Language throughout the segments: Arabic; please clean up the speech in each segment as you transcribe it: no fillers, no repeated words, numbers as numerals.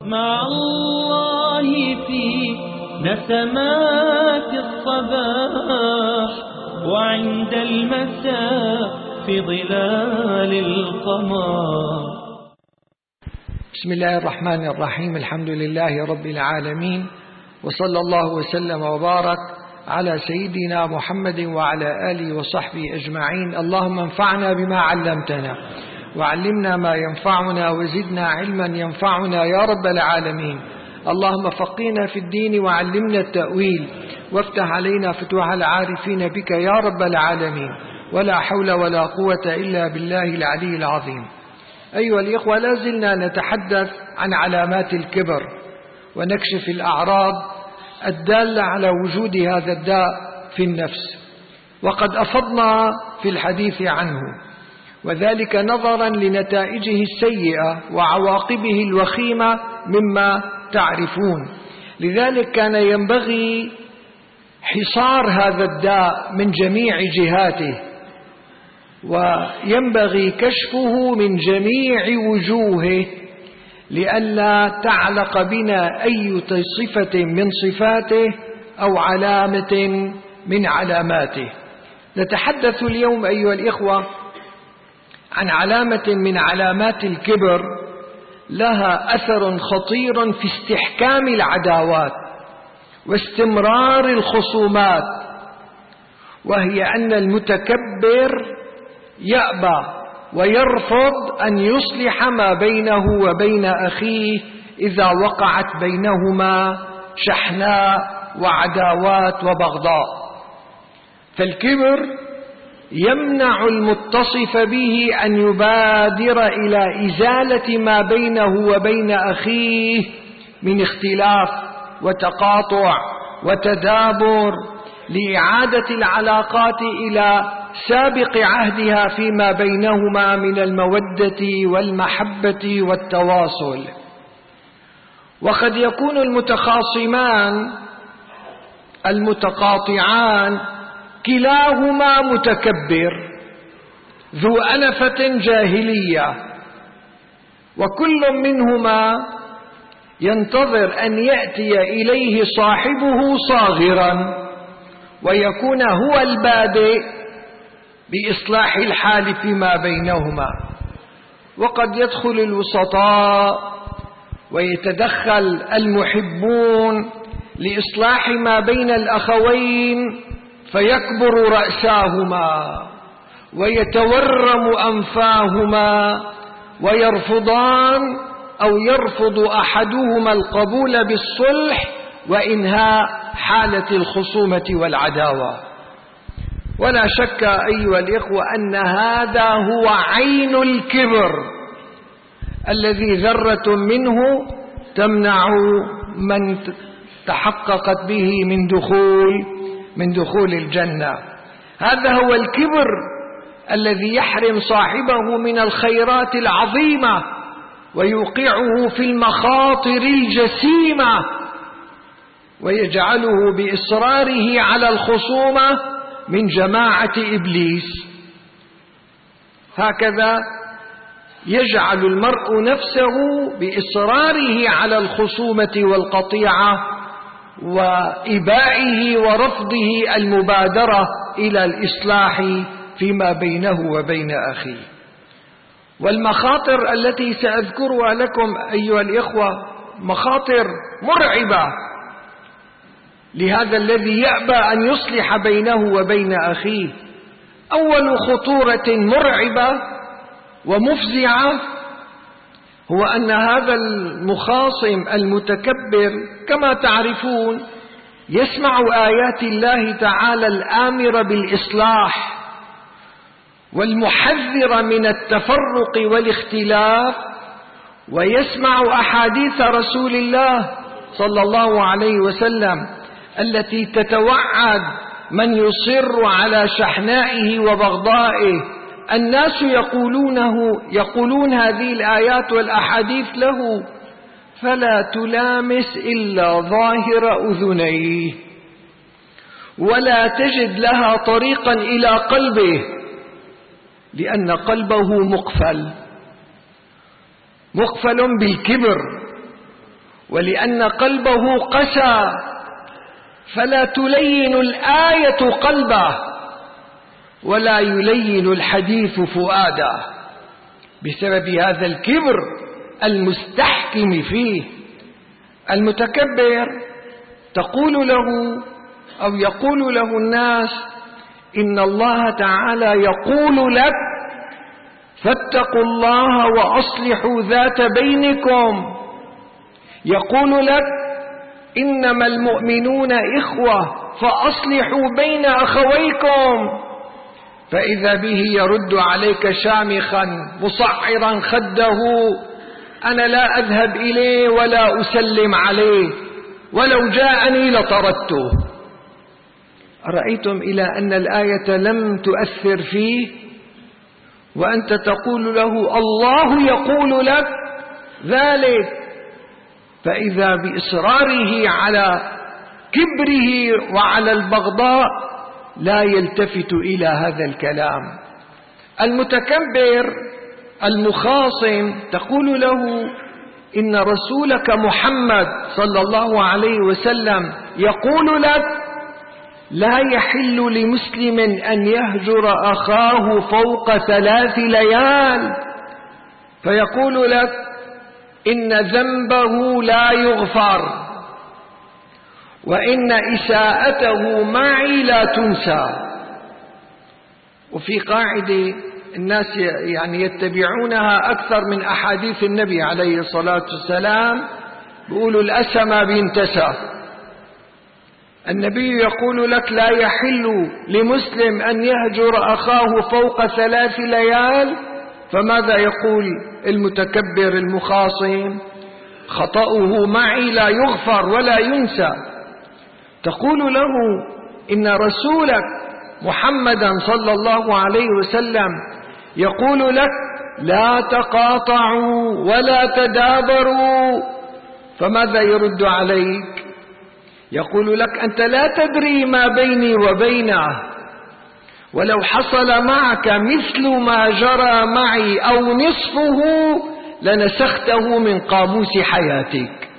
مع الله في نسمات الصباح وعند المساء في ظلال القمر. بسم الله الرحمن الرحيم. الحمد لله رب العالمين، وصلى الله وسلم وبارك على سيدنا محمد وعلى آله وصحبه أجمعين. اللهم انفعنا بما علمتنا وعلمنا ما ينفعنا وزدنا علما ينفعنا يا رب العالمين. اللهم فقهنا في الدين وعلمنا التأويل وافتح علينا فتوح العارفين بك يا رب العالمين. ولا حول ولا قوة إلا بالله العلي العظيم. أيها الإخوة، لازلنا نتحدث عن علامات الكبر ونكشف الأعراض الدالة على وجود هذا الداء في النفس، وقد أفضنا في الحديث عنه، وذلك نظرا لنتائجه السيئة وعواقبه الوخيمة مما تعرفون. لذلك كان ينبغي حصار هذا الداء من جميع جهاته، وينبغي كشفه من جميع وجوهه لئلا تعلق بنا أي صفة من صفاته أو علامة من علاماته. نتحدث اليوم أيها الإخوة عن علامة من علامات الكبر لها أثر خطير في استحكام العداوات واستمرار الخصومات، وهي أن المتكبر يأبى ويرفض أن يصلح ما بينه وبين أخيه إذا وقعت بينهما شحناء وعداوات وبغضاء. فالكبر يمنع المتصف به أن يبادر إلى إزالة ما بينه وبين أخيه من اختلاف وتقاطع وتدابر، لإعادة العلاقات إلى سابق عهدها فيما بينهما من المودة والمحبة والتواصل. وقد يكون المتخاصمان المتقاطعان كلاهما متكبر ذو أنفة جاهلية، وكل منهما ينتظر أن يأتي إليه صاحبه صاغرا ويكون هو البادئ بإصلاح الحال فيما بينهما. وقد يدخل الوسطاء ويتدخل المحبون لإصلاح ما بين الأخوين فيكبر رأساهما ويتورم أنفاهما ويرفضان أو يرفض أحدهما القبول بالصلح وإنهاء حالة الخصومة والعداوة. ولا شك أيها الإخوة أن هذا هو عين الكبر الذي ذرة منه تمنع من تحققت به من دخول الجنة. هذا هو الكبر الذي يحرم صاحبه من الخيرات العظيمة ويوقعه في المخاطر الجسيمة ويجعله بإصراره على الخصومة من جماعة إبليس. هكذا يجعل المرء نفسه بإصراره على الخصومة والقطيعة وإبائه ورفضه المبادرة إلى الإصلاح فيما بينه وبين أخيه. والمخاطر التي سأذكرها لكم أيها الإخوة مخاطر مرعبة لهذا الذي يأبى أن يصلح بينه وبين أخيه. أول خطورة مرعبة ومفزعة هو أن هذا المخاصم المتكبر كما تعرفون يسمع آيات الله تعالى الآمرة بالإصلاح والمحذرة من التفرق والاختلاف، ويسمع أحاديث رسول الله صلى الله عليه وسلم التي تتوعد من يصر على شحنائه وبغضائه. الناس يقولون هذه الآيات والأحاديث له فلا تلامس إلا ظاهر أذنيه ولا تجد لها طريقا إلى قلبه، لأن قلبه مقفل بالكبر ولأن قلبه قسى فلا تلين الآية قلبه ولا يلين الحديث فؤاده بسبب هذا الكبر المستحكم فيه. المتكبر تقول له أو يقول له الناس إن الله تعالى يقول لك فاتقوا الله وأصلحوا ذات بينكم، يقول لك إنما المؤمنون إخوة فأصلحوا بين أخويكم، فإذا به يرد عليك شامخا مصعرا خده أنا لا أذهب إليه ولا أسلم عليه ولو جاءني لطردته. أرأيتم إلى أن الآية لم تؤثر فيه وأنت تقول له الله يقول لك ذلك، فإذا بإصراره على كبره وعلى البغضاء لا يلتفت إلى هذا الكلام. المتكبر المخاصم تقول له إن رسولك محمد صلى الله عليه وسلم يقول لك لا يحل لمسلم أن يهجر أخاه فوق 3 ليال، فيقول لك إن ذنبه لا يغفر وإن إساءته معي لا تنسى. وفي قاعدة الناس يعني يتبعونها أكثر من أحاديث النبي عليه الصلاة والسلام، بيقولوا الأسى ما بينتسى. النبي يقول لك لا يحل لمسلم أن يهجر أخاه فوق 3 ليال، فماذا يقول المتكبر المخاصم؟ خطأه معي لا يغفر ولا ينسى. تقول له إن رسولك محمدا صلى الله عليه وسلم يقول لك لا تقاطعوا ولا تدابروا، فماذا يرد عليك؟ يقول لك أنت لا تدري ما بيني وبينه، ولو حصل معك مثل ما جرى معي أو نصفه لنسخته من قاموس حياتك.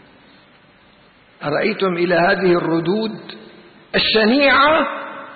أرأيتم إلى هذه الردود الشنيعة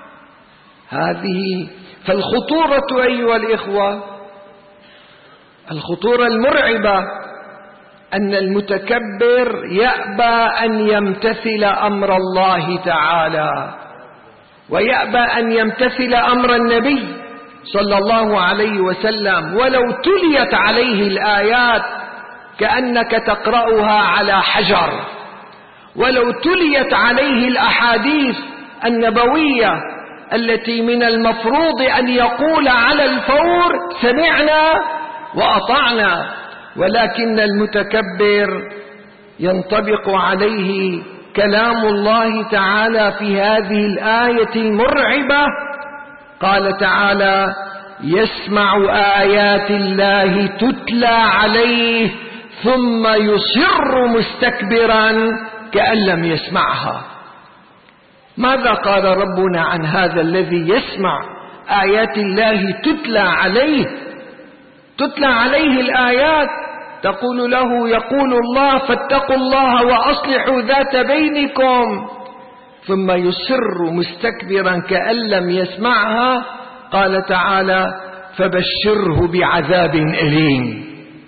هذه؟ فالخطورة أيها الإخوة، الخطورة المرعبة أن المتكبر يأبى أن يمتثل أمر الله تعالى ويأبى أن يمتثل أمر النبي صلى الله عليه وسلم، ولو تليت عليه الآيات كأنك تقرأها على حجر، ولو تليت عليه الأحاديث النبوية التي من المفروض أن يقول على الفور سمعنا وأطعنا، ولكن المتكبر ينطبق عليه كلام الله تعالى في هذه الآية المرعبة. قال تعالى يسمع آيات الله تتلى عليه ثم يصر مستكبرا كأن لم يسمعها. ماذا قال ربنا عن هذا الذي يسمع آيات الله تتلى عليه؟ تتلى عليه الآيات، تقول له يقول الله فاتقوا الله وأصلحوا ذات بينكم، ثم يصر مستكبرا كأن لم يسمعها. قال تعالى فبشره بعذاب أليم.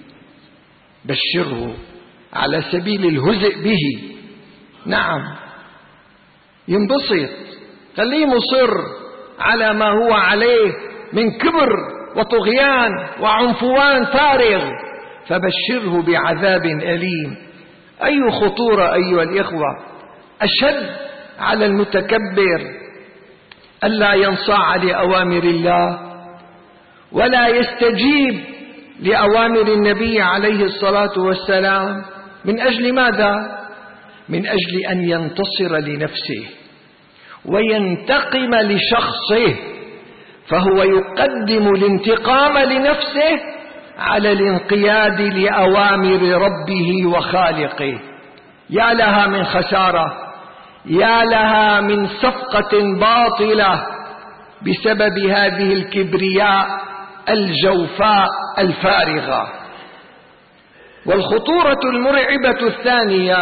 بشره على سبيل الهزء به، نعم ينبسط، خليه مصر على ما هو عليه من كبر وطغيان وعنفوان فارغ، فبشره بعذاب أليم. أي خطورة أيها الإخوة أشد على المتكبر ألا ينصاع لأوامر الله ولا يستجيب لأوامر النبي عليه الصلاة والسلام. من أجل ماذا؟ من أجل أن ينتصر لنفسه وينتقم لشخصه، فهو يقدم الانتقام لنفسه على الانقياد لأوامر ربه وخالقه. يا لها من خسارة، يا لها من صفقة باطلة بسبب هذه الكبرياء الجوفاء الفارغة. والخطورة المرعبة الثانية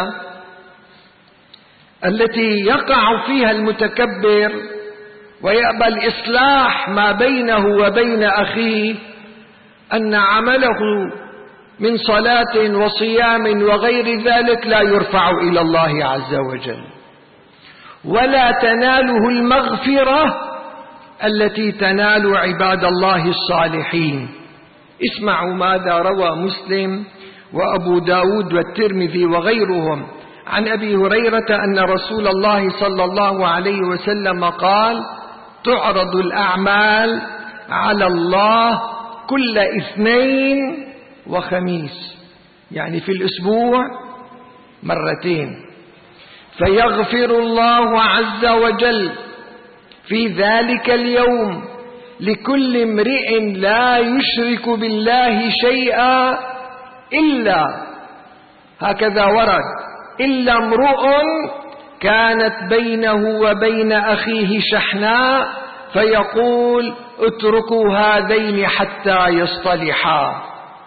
التي يقع فيها المتكبر ويأبى الإصلاح ما بينه وبين أخيه أن عمله من صلاة وصيام وغير ذلك لا يرفع إلى الله عز وجل، ولا تناله المغفرة التي تنال عباد الله الصالحين. اسمعوا ماذا روى مسلم وأبو داود والترمذي وغيرهم عن أبي هريرة أن رسول الله صلى الله عليه وسلم قال: تعرض الأعمال على الله كل اثنين وخميس، يعني في الأسبوع مرتين، فيغفر الله عز وجل في ذلك اليوم لكل امرئ لا يشرك بالله شيئا إلا، هكذا ورد، إلا امرؤ كانت بينه وبين أخيه شحناء فيقول: اتركوا هذين حتى يصطلحا.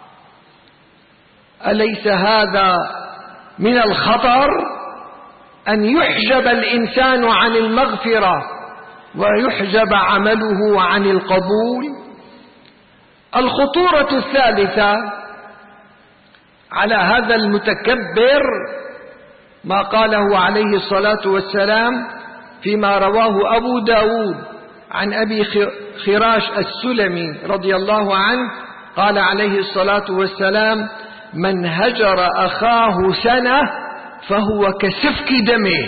أليس هذا من الخطر أن يحجب الإنسان عن المغفرة ويحجب عمله عن القبول؟ الخطورة الثالثة على هذا المتكبر ما قاله عليه الصلاة والسلام فيما رواه أبو داود عن أبي خراش السلمي رضي الله عنه قال عليه الصلاة والسلام: من هجر أخاه سنة فهو كسفك دمه.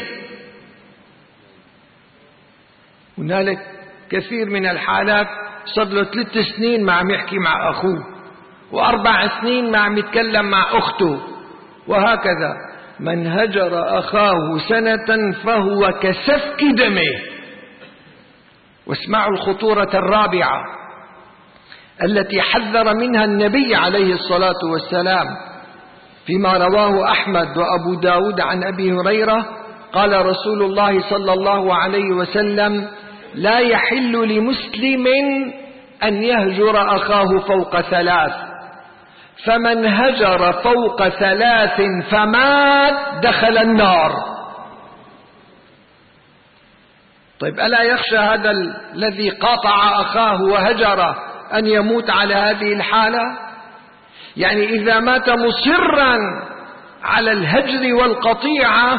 هنالك كثير من الحالات صار له 3 سنين ما عم يحكي مع أخوه، و4 سنين ما عم يتكلم مع أخته، وهكذا. من هجر أخاه سنة فهو كسفك دمه. واسمعوا الخطورة الرابعة التي حذر منها النبي عليه الصلاة والسلام فيما رواه أحمد وأبو داود عن أبي هريرة قال رسول الله صلى الله عليه وسلم: لا يحل لمسلم أن يهجر أخاه فوق 3، فمن هجر فوق 3 فمات دخل النار. طيب، ألا يخشى هذا الذي قاطع أخاه وهجره أن يموت على هذه الحالة؟ يعني إذا مات مصرا على الهجر والقطيعة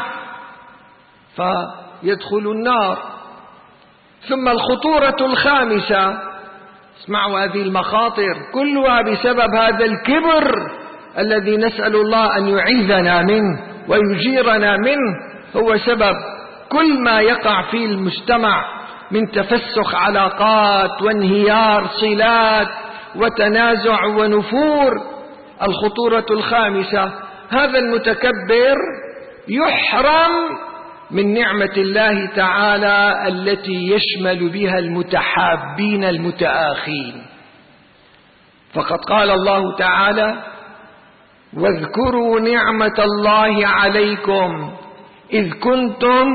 فيدخل النار. ثم الخطورة الخامسة، اسمعوا هذه المخاطر كلها بسبب هذا الكبر الذي نسأل الله أن يعيذنا منه ويجيرنا منه، هو سبب كل ما يقع في المجتمع من تفسخ علاقات وانهيار صلات وتنازع ونفور. الخطورة الخامسة، هذا المتكبر يحرم من نعمة الله تعالى التي يشمل بها المتحابين المتآخين. فقد قال الله تعالى: واذكروا نعمة الله عليكم إذ كنتم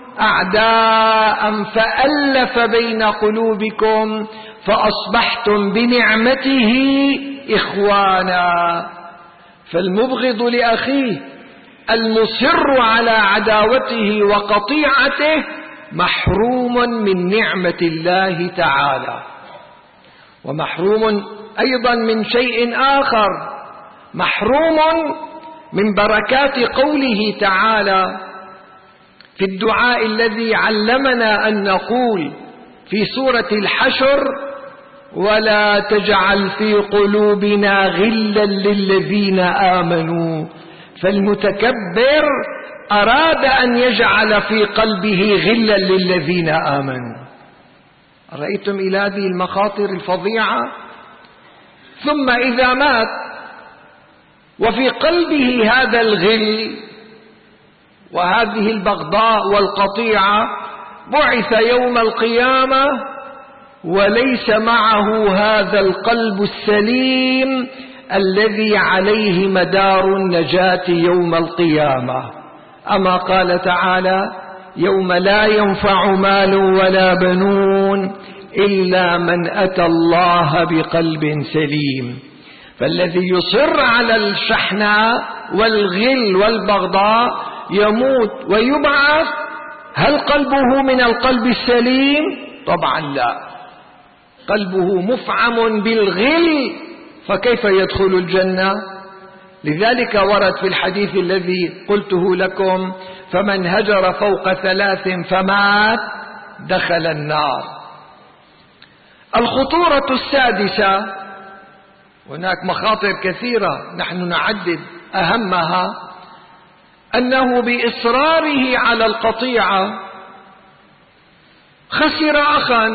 أعداء فألف بين قلوبكم فأصبحتم بنعمته إخوانا. فالمبغض لأخيه المصر على عداوته وقطيعته محروم من نعمة الله تعالى، ومحروم أيضا من شيء آخر، محروم من بركات قوله تعالى في الدعاء الذي علمنا أن نقول في سورة الحشر: ولا تجعل في قلوبنا غلا للذين آمنوا. فالمتكبر أراد أن يجعل في قلبه غلا للذين آمنوا. رأيتم إلى هذه المخاطر الفظيعة؟ ثم إذا مات وفي قلبه هذا الغل وهذه البغضاء والقطيعة، بعث يوم القيامة وليس معه هذا القلب السليم الذي عليه مدار النجاة يوم القيامة. أما قال تعالى: يوم لا ينفع مال ولا بنون إلا من أتى الله بقلب سليم. فالذي يصر على الشحناء والغل والبغضاء يموت ويبعث. هل قلبه من القلب السليم؟ طبعا لا، قلبه مفعم بالغل، فكيف يدخل الجنة؟ لذلك ورد في الحديث الذي قلته لكم: فمن هجر فوق 3 فمات دخل النار. الخطورة السادسة، هناك مخاطر كثيرة نحن نعدد أهمها، أنه بإصراره على القطيعة خسر أخا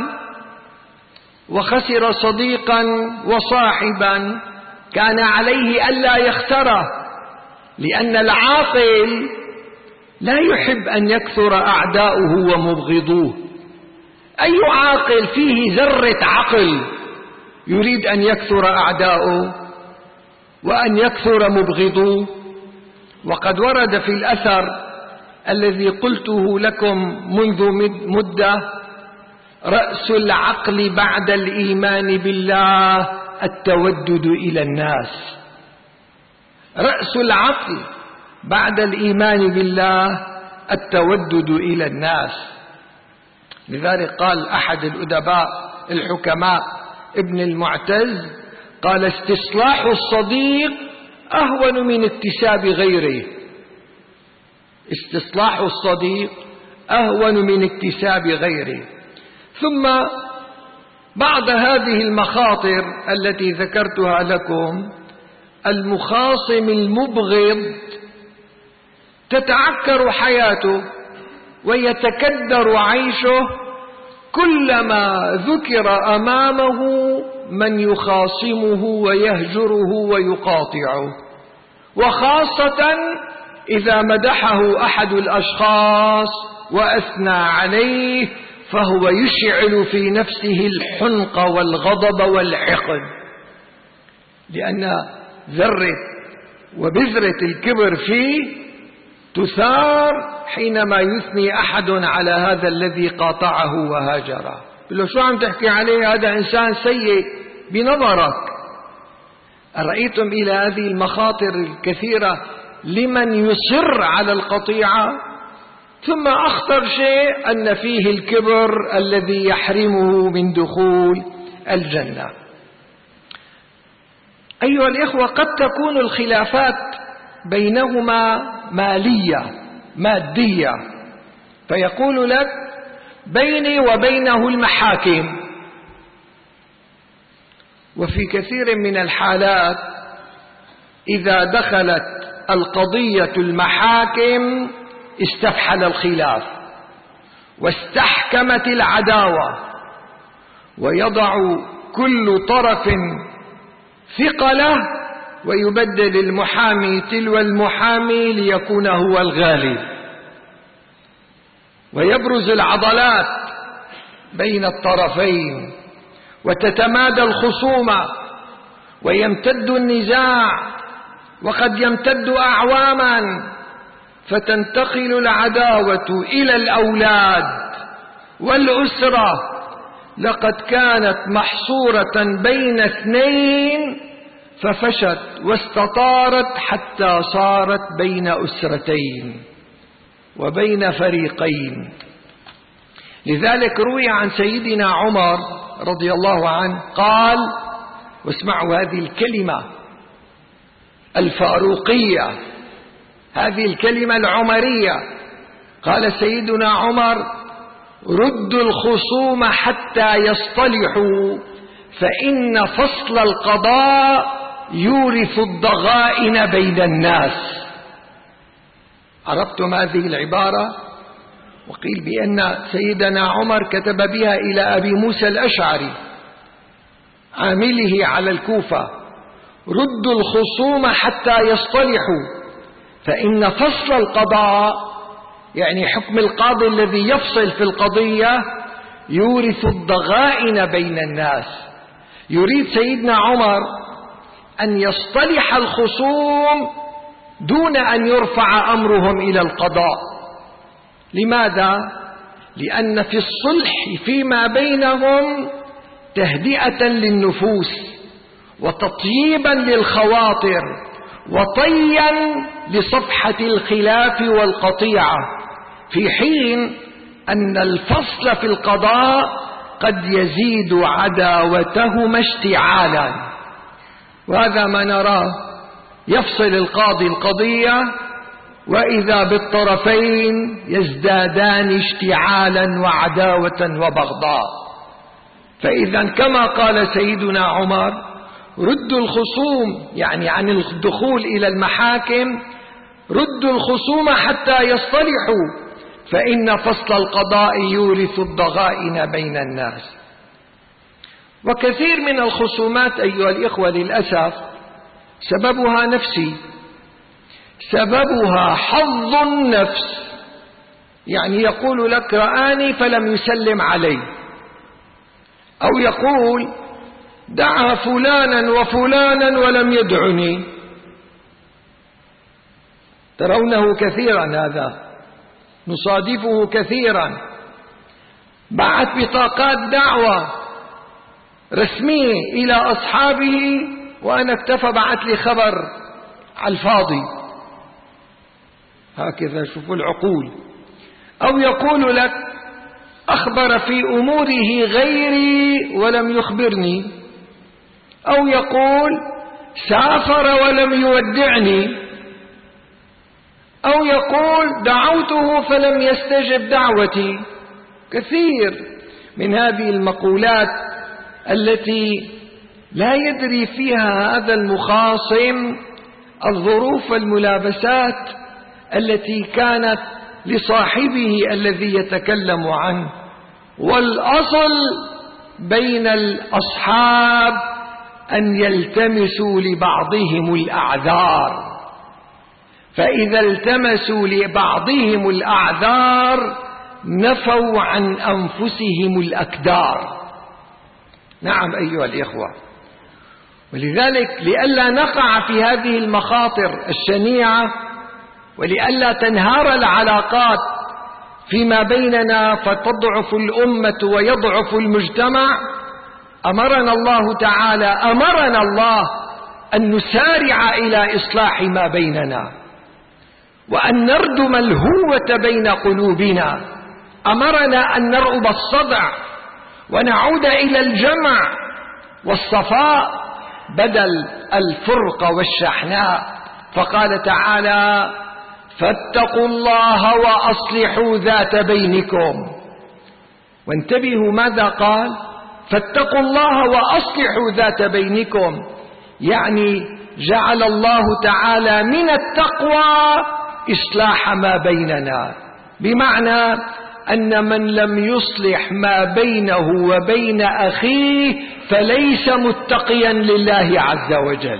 وخسر صديقا وصاحبا كان عليه ألا يختاره، لأن العاقل لا يحب أن يكثر أعداؤه ومبغضوه. أي عاقل فيه ذرة عقل يريد أن يكثر أعداؤه وأن يكثر مبغضوه؟ وقد ورد في الأثر الذي قلته لكم منذ مدة: رأس العقل بعد الإيمان بالله التودد إلى الناس. رأس العقل بعد الإيمان بالله التودد إلى الناس. لذلك قال أحد الأدباء الحكماء ابن المعتز، قال: استصلاح الصديق أهون من اكتساب غيره. استصلاح الصديق أهون من اكتساب غيره. ثم بعد هذه المخاطر التي ذكرتها لكم، المخاصم المبغض تتعكر حياته ويتكدر عيشه كلما ذكر أمامه من يخاصمه ويهجره ويقاطعه، وخاصة إذا مدحه أحد الأشخاص وأثنى عليه، فهو يشعل في نفسه الحنق والغضب والحقد، لأن ذرة وبذرة الكبر فيه تثار حينما يثني أحد على هذا الذي قاطعه وهاجره. يقول له: شو عم تحكي عليه؟ هذا إنسان سيء بنظرك. أرأيتم إلى هذه المخاطر الكثيرة لمن يصر على القطيعة؟ ثم أخطر شيء أن فيه الكبر الذي يحرمه من دخول الجنة. أيها الإخوة، قد تكون الخلافات بينهما مالية مادية، فيقول لك: بيني وبينه المحاكم. وفي كثير من الحالات إذا دخلت القضية المحاكم استفحل الخلاف واستحكمت العداوة، ويضع كل طرف ثقله ويبدل المحامي تلو المحامي ليكون هو الغالب، ويبرز العضلات بين الطرفين، وتتمادى الخصومة ويمتد النزاع، وقد يمتد أعواما، فتنتقل العداوة إلى الأولاد والأسرة. لقد كانت محصورة بين 2 ففشت واستطارت حتى صارت بين أسرتين وبين فريقين. لذلك روي عن سيدنا عمر رضي الله عنه قال، واسمعوا هذه الكلمة الفاروقية، هذه الكلمة العمرية، قال سيدنا عمر: ردوا الخصوم حتى يصطلحوا، فإن فصل القضاء يورث الضغائن بين الناس. عرفتم هذه العبارة؟ وقيل بأن سيدنا عمر كتب بها إلى أبي موسى الأشعري عامله على الكوفة: ردوا الخصوم حتى يصطلحوا، فإن فصل القضاء، يعني حكم القاضي الذي يفصل في القضية، يورث الضغائن بين الناس. يريد سيدنا عمر أن يصطلح الخصوم دون أن يرفع أمرهم إلى القضاء. لماذا؟ لأن في الصلح فيما بينهم تهدئة للنفوس وتطييبا للخواطر وطيا لصفحة الخلاف والقطيعة، في حين أن الفصل في القضاء قد يزيد عداوتهما اشتعالا. وهذا ما نراه، يفصل القاضي القضية وإذا بالطرفين يزدادان اشتعالا وعداوة وبغضاء. فإذا كما قال سيدنا عمر: ردوا الخصوم، يعني عن الدخول إلى المحاكم، ردوا الخصوم حتى يصطلحوا، فإن فصل القضاء يورث الضغائن بين الناس. وكثير من الخصومات أيها الإخوة للأسف سببها نفسي، سببها حظ النفس، يعني يقول لك: رآني فلم يسلم علي، أو يقول: دعا فلانا وفلانا ولم يدعني. ترونه كثيرا، هذا نصادفه كثيرا، بعث بطاقات دعوة رسمية إلى أصحابه وأنا اكتفى بعث لي خبر على الفاضي. هكذا شوفوا العقول. أو يقول لك: أخبر في أموره غيري ولم يخبرني، أو يقول: سافر ولم يودعني، أو يقول: دعوته فلم يستجب دعوتي. كثير من هذه المقولات التي لا يدري فيها هذا المخاصم الظروف والملابسات التي كانت لصاحبه الذي يتكلم عنه. والأصل بين الأصحاب أن يلتمسوا لبعضهم الأعذار، فإذا التمسوا لبعضهم الأعذار نفوا عن أنفسهم الأكدار. نعم أيها الإخوة، ولذلك لئلا نقع في هذه المخاطر الشنيعة ولئلا تنهار العلاقات فيما بيننا فتضعف الأمة ويضعف المجتمع، أمرنا الله أن نسارع إلى إصلاح ما بيننا وأن نردم الهوة بين قلوبنا. أمرنا أن نرؤب الصدع ونعود إلى الجمع والصفاء بدل الفرقة والشحناء. فقال تعالى: فاتقوا الله وأصلحوا ذات بينكم. وانتبهوا ماذا قال: فاتقوا الله وأصلحوا ذات بينكم، يعني جعل الله تعالى من التقوى إصلاح ما بيننا، بمعنى أن من لم يصلح ما بينه وبين أخيه فليس متقيا لله عز وجل.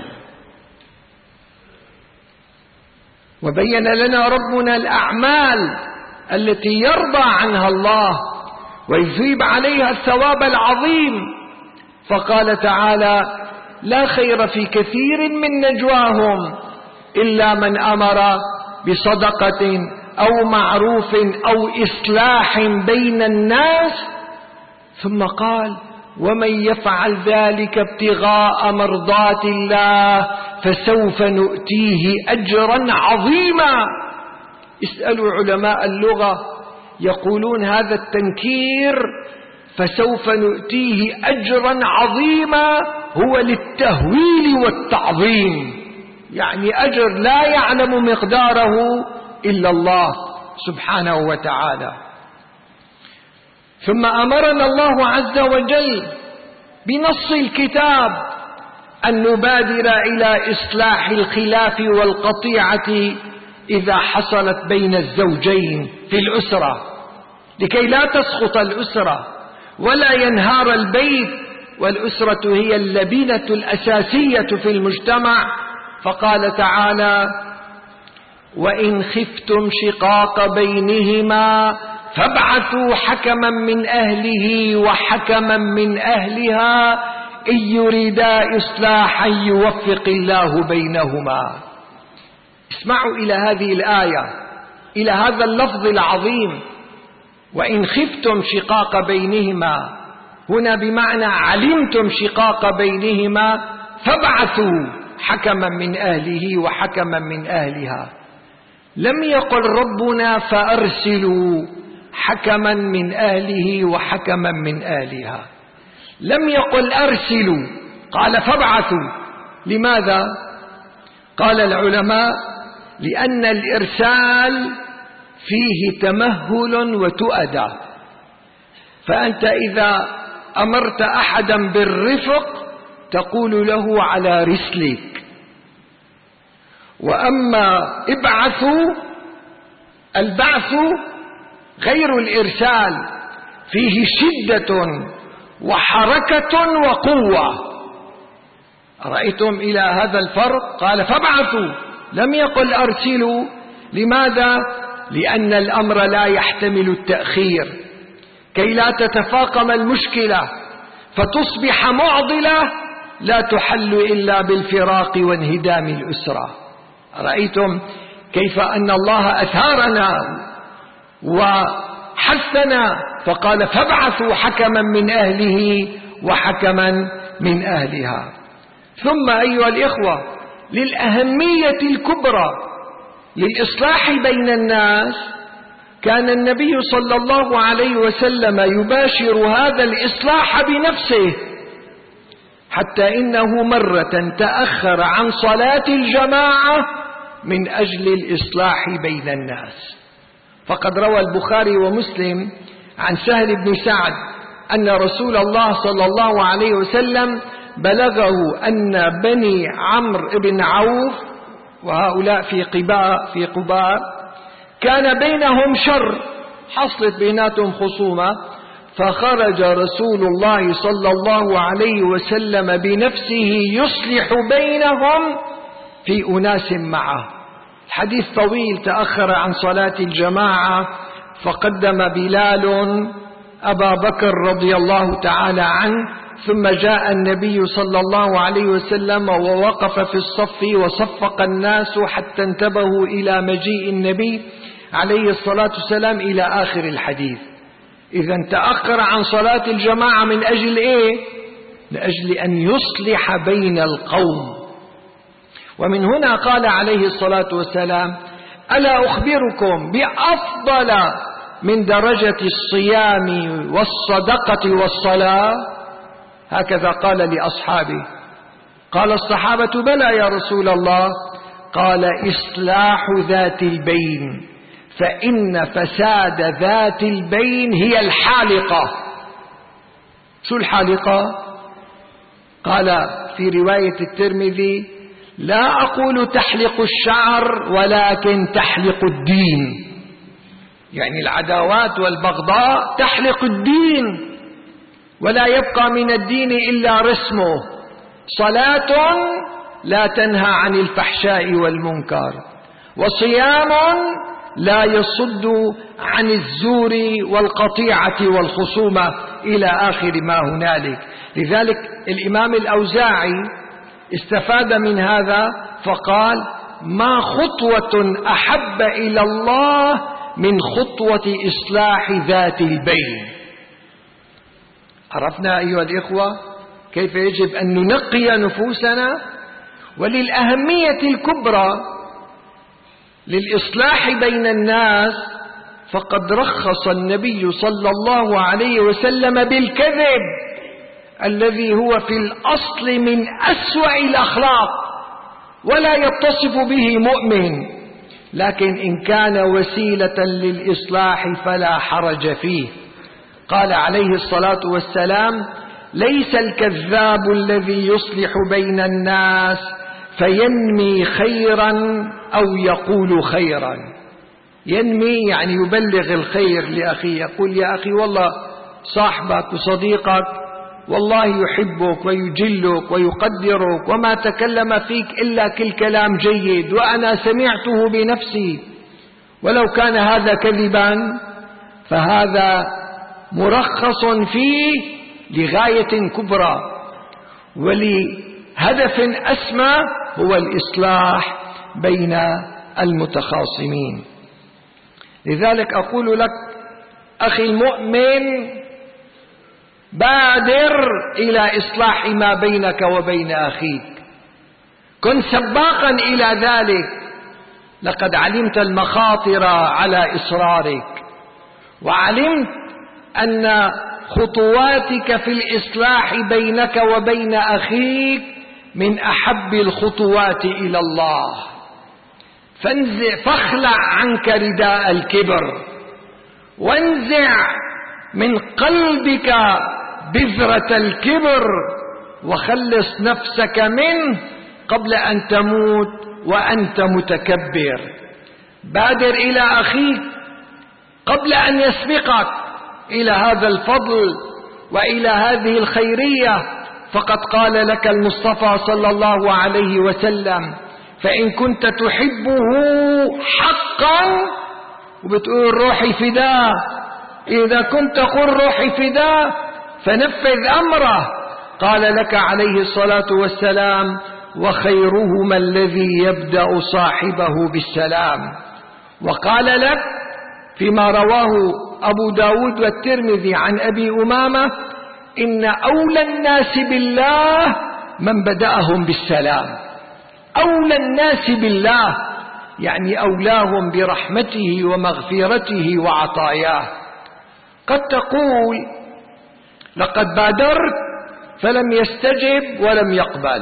وبين لنا ربنا الأعمال التي يرضى عنها الله ويثيب عليها الثواب العظيم، فقال تعالى: لا خير في كثير من نجواهم إلا من أمر بصدقة أو معروف أو إصلاح بين الناس. ثم قال: ومن يفعل ذلك ابتغاء مرضات الله فسوف نؤتيه أجرا عظيما. اسألوا علماء اللغة، يقولون هذا التنكير فسوف نؤتيه أجرا عظيما هو للتهويل والتعظيم، يعني أجر لا يعلم مقداره إلا الله سبحانه وتعالى. ثم أمرنا الله عز وجل بنص الكتاب أن نبادر إلى إصلاح الخلاف والقطيعة إذا حصلت بين الزوجين في الأسرة، لكي لا تسقط الأسرة ولا ينهار البيت، والأسرة هي اللبنة الأساسية في المجتمع. فقال تعالى: وإن خفتم شقاق بينهما فابعثوا حكما من أهله وحكما من أهلها إن يريدا إصلاحا يوفق الله بينهما. اسمعوا إلى هذه الآية، إلى هذا اللفظ العظيم: وإن خفتم شقاق بينهما، هنا بمعنى علمتم شقاق بينهما فابعثوا حكما من أهله وحكما من أهلها. لم يقل ربنا فأرسلوا حكما من أهله وحكما من أهلها، لم يقل أرسلوا، قال فابعثوا. لماذا؟ قال العلماء لأن الإرسال فيه تمهل وتؤدى، فأنت إذا أمرت أحدا بالرفق تقول له على رسلك، وأما ابعثوا البعث غير الإرسال، فيه شدة وحركة وقوة. رأيتم إلى هذا الفرق؟ قال فابعثوا، لم يقل أرسلوا. لماذا؟ لأن الأمر لا يحتمل التأخير، كي لا تتفاقم المشكلة فتصبح معضلة لا تحل إلا بالفراق وانهدام الأسرة. رأيتم كيف أن الله أثارنا وحثنا فقال فابعثوا حكما من أهله وحكما من أهلها. ثم أيها الإخوة، للأهمية الكبرى للإصلاح بين الناس كان النبي صلى الله عليه وسلم يباشر هذا الإصلاح بنفسه، حتى إنه مرة تأخر عن صلاة الجماعة من أجل الإصلاح بين الناس. فقد روى البخاري ومسلم عن سهل بن سعد أن رسول الله صلى الله عليه وسلم بلغه أن بني عمرو بن عوف، وهؤلاء في قباء كان بينهم شر، حصلت بيناتهم خصومة، فخرج رسول الله صلى الله عليه وسلم بنفسه يصلح بينهم في أناس معه. الحديث طويل، تأخر عن صلاة الجماعة فقدم بلال أبا بكر رضي الله تعالى عنه، ثم جاء النبي صلى الله عليه وسلم ووقف في الصف وصفق الناس حتى انتبهوا إلى مجيء النبي عليه الصلاة والسلام إلى آخر الحديث. إذا تأخر عن صلاة الجماعة من أجل إيه؟ لأجل أن يصلح بين القوم. ومن هنا قال عليه الصلاة والسلام ألا أخبركم بأفضل من درجة الصيام والصدقة والصلاة؟ هكذا قال لأصحابه. قال الصحابة بلى يا رسول الله. قال إصلاح ذات البين، فإن فساد ذات البين هي الحالقة. شو الحالقة؟ قال في رواية الترمذي لا أقول تحلق الشعر ولكن تحلق الدين، يعني العداوات والبغضاء تحلق الدين، ولا يبقى من الدين إلا رسمه. صلاة لا تنهى عن الفحشاء والمنكر، وصيام لا يصد عن الزور والقطيعة والخصومة إلى آخر ما هنالك. لذلك الإمام الأوزاعي استفاد من هذا فقال ما خطوة أحب إلى الله من خطوة إصلاح ذات البين. عرفنا أيها الإخوة كيف يجب أن ننقي نفوسنا. وللأهمية الكبرى للإصلاح بين الناس فقد رخص النبي صلى الله عليه وسلم بالكذب الذي هو في الأصل من أسوأ الأخلاق ولا يتصف به مؤمن، لكن إن كان وسيلة للإصلاح فلا حرج فيه. قال عليه الصلاة والسلام ليس الكذاب الذي يصلح بين الناس فينمي خيرا أو يقول خيرا. ينمي يعني يبلغ الخير لأخيه، يقول يا أخي والله صاحبك وصديقك والله يحبك ويجلك ويقدرك وما تكلم فيك إلا كل كلام جيد وأنا سمعته بنفسي، ولو كان هذا كذبا فهذا مرخص فيه لغاية كبرى ولهدف أسمى هو الإصلاح بين المتخاصمين. لذلك أقول لك أخي المؤمن بادر إلى إصلاح ما بينك وبين أخيك، كن سباقا إلى ذلك. لقد علمت المخاطر على إصرارك، وعلمت أن خطواتك في الإصلاح بينك وبين أخيك من أحب الخطوات إلى الله. فاخلع عنك رداء الكبر، وانزع من قلبك بذرة الكبر، وخلص نفسك منه قبل أن تموت وأنت متكبر. بادر إلى أخيك قبل أن يسبقك إلى هذا الفضل وإلى هذه الخيرية. فقد قال لك المصطفى صلى الله عليه وسلم: فإن كنت تحبه حقا، وبتقول روحي فداه، إذا كنت قل روحي فداه فنفذ أمره. قال لك عليه الصلاة والسلام: وخيرهما الذي يبدأ صاحبه بالسلام. وقال لك فيما رواه أبو داود والترمذي عن أبي أمامة: إن أولى الناس بالله من بدأهم بالسلام. أولى الناس بالله يعني أولاهم برحمته ومغفرته وعطاياه. قد تقول: لقد بادرت فلم يستجب ولم يقبل.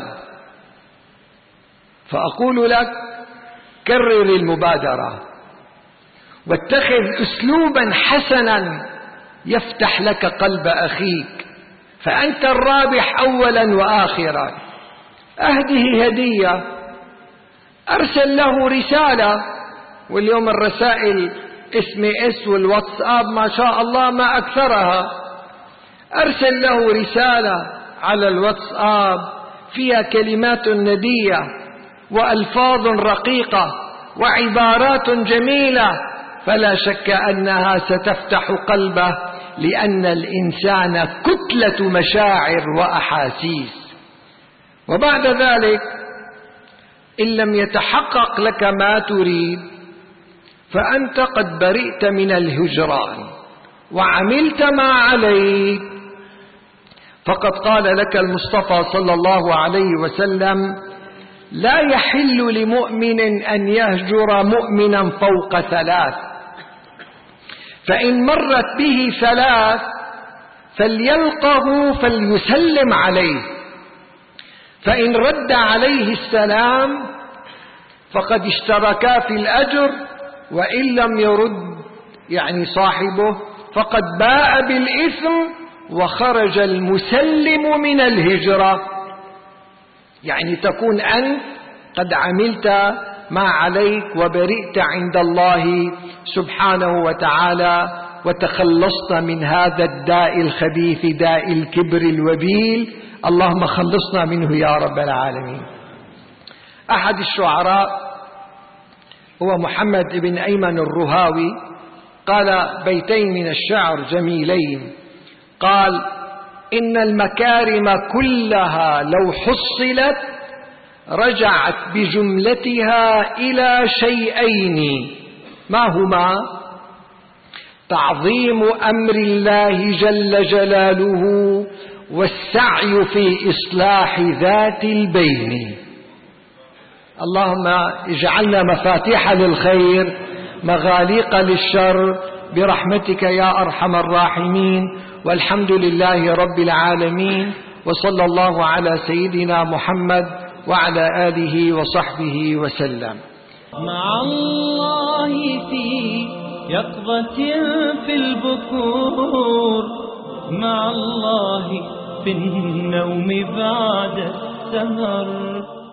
فأقول لك: كرر المبادرة، واتخذ أسلوبا حسنا يفتح لك قلب أخيك، فأنت الرابح أولا وآخرا. أهده هدية، أرسل له رسالة، واليوم الرسائل SMS والواتساب ما شاء الله ما أكثرها. أرسل له رسالة على الواتساب فيها كلمات ندية وألفاظ رقيقة وعبارات جميلة، فلا شك أنها ستفتح قلبه، لأن الإنسان كتلة مشاعر وأحاسيس. وبعد ذلك إن لم يتحقق لك ما تريد فأنت قد برئت من الهجران وعملت ما عليك. فقد قال لك المصطفى صلى الله عليه وسلم: لا يحل لمؤمن أن يهجر مؤمنا فوق 3، فإن مرت به 3 فليلقه فليسلم عليه، فإن رد عليه السلام فقد اشتركا في الأجر، وإن لم يرد يعني صاحبه فقد باء بالإثم وخرج المسلم من الهجرة. يعني تكون أنت قد عملت ما عليك وبرئت عند الله سبحانه وتعالى، وتخلصت من هذا الداء الخبيث، داء الكبر الوبيل. اللهم خلصنا منه يا رب العالمين. أحد الشعراء هو محمد بن أيمن الرهاوي، قال بيتين من الشعر جميلين. قال: إن المكارم كلها لو حصلت رجعت بجملتها إلى شيئين، ما هما؟ تعظيم أمر الله جل جلاله، والسعي في إصلاح ذات البين. اللهم اجعلنا مفاتيح للخير مغاليق للشر برحمتك يا أرحم الراحمين. والحمد لله رب العالمين، وصلى الله على سيدنا محمد وعلى آله وصحبه وسلم. مع الله في يقظة في البكور، مع الله في النوم بعد السهر.